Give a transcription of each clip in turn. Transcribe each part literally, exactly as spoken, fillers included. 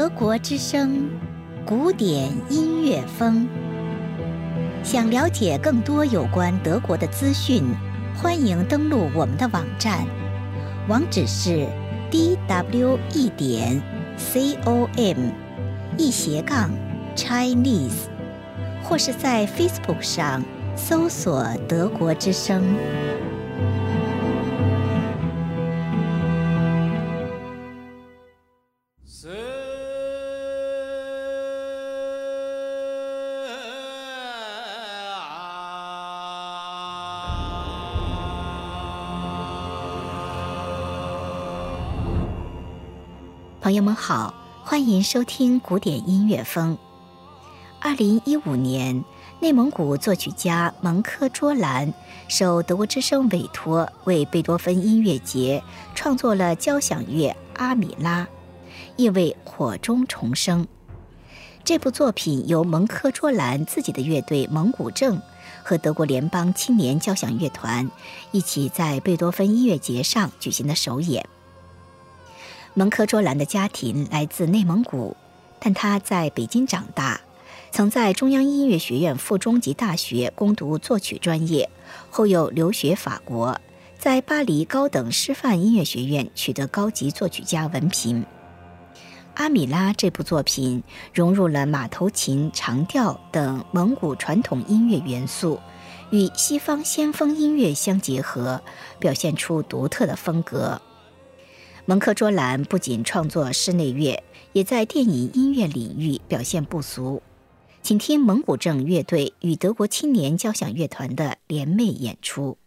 德国之声，古典音乐风。想了解更多有关德国的资讯，欢迎登录我们的网站，网址是 d w e 点 com 一斜杠 Chinese， 或是在 Facebook 上搜索德国之声。朋友们好，欢迎收听古典音乐风。二零一五年，内蒙古作曲家蒙科卓兰受德国之声委托，为贝多芬音乐节创作了交响乐《阿米拉》，意为火中重生。这部作品由蒙科卓兰自己的乐队蒙古正和德国联邦青年交响乐团一起在贝多芬音乐节上举行的首演。蒙科卓兰的家庭来自内蒙古，但他在北京长大，曾在中央音乐学院附中级大学攻读作曲专业，后又留学法国，在巴黎高等师范音乐学院取得高级作曲家文凭。阿米拉这部作品融入了马头琴、长调等蒙古传统音乐元素，与西方先锋音乐相结合，表现出独特的风格。蒙科卓兰不仅创作室内乐，也在电影音乐领域表现不俗。请听蒙古正乐队与德国青年交响乐团的联袂演出。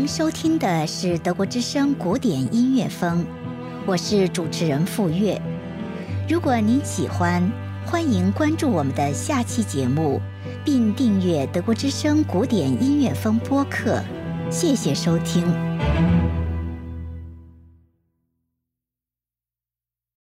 您收听的是德国之声古典音乐风，我是主持人傅月。如果您喜欢，欢迎关注我们的下期节目，并订阅德国之声古典音乐风播客。谢谢收听。